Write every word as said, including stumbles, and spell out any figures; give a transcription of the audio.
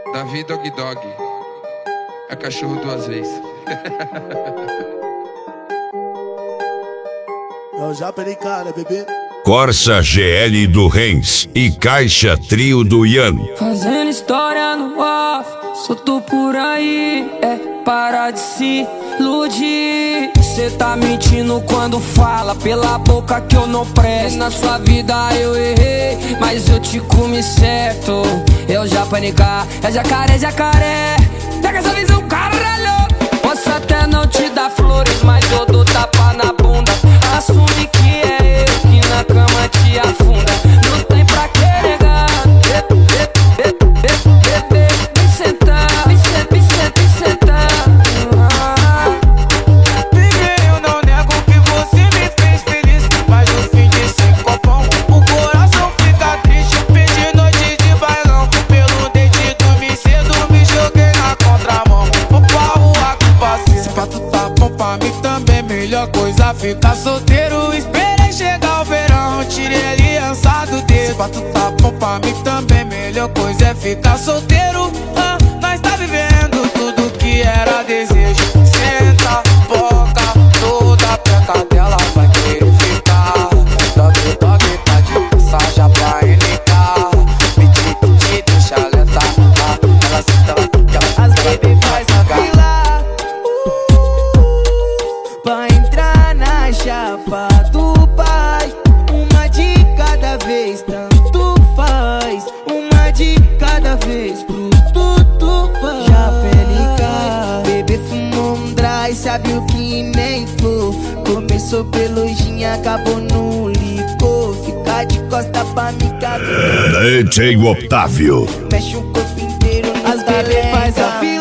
Davi Dog Dog. É cachorro duas vezes. Eu já perei cara, bebê. Corsa G L do Renz e Caixa Trio do Ian. Fazendo história no off, solto por aí, é para de se iludir. Cê tá mentindo quando fala pela boca que eu não presto. Na sua vida eu errei, mas eu te comi certo. Eu já panicar, é jacaré, jacaré. Pega essa visão, caralho. Posso até não te dar flores, mas eu dou tapa na bunda. Assume que é eu que na cama te afunda. Não tem pra que negar. Vem sentar, vem sentar, vem sentar, vem sentar. Ninguém, eu não nego que você me fez feliz, mas no fim desse copão o coração fica triste. Perdi noite de bailão, pelo dente dormi cedo, me joguei na contramão. Vou pra rua com paciência. Se pra tu tá bom pra mim também, melhor coisa ficar solteiro. Esperei chegar o verão, tirei a aliança do dedo. Se pra tu tá bom pra mim também, melhor coisa é ficar solteiro. Ah, nós tá vivendo tudo que era desejo. Senta, boca, toda peca dela vai querer ficar. Dog, dog, tá de passagem pra N K. Pedi, pedi, deixa lenta. Ah, ela senta, ela fica, as baby faz a fila pra entrar na chapa do pai. Uma de cada vez, tanto faz. Uma de cada vez, pro tudo faz. Já pelica, bebê fumou um dry, sabe o que nem flor. Começou pelo gin, acabou no licor. Fica de costa pra me cagar. D J Otávio. Mexe o corpo inteiro, as bebê faz a fila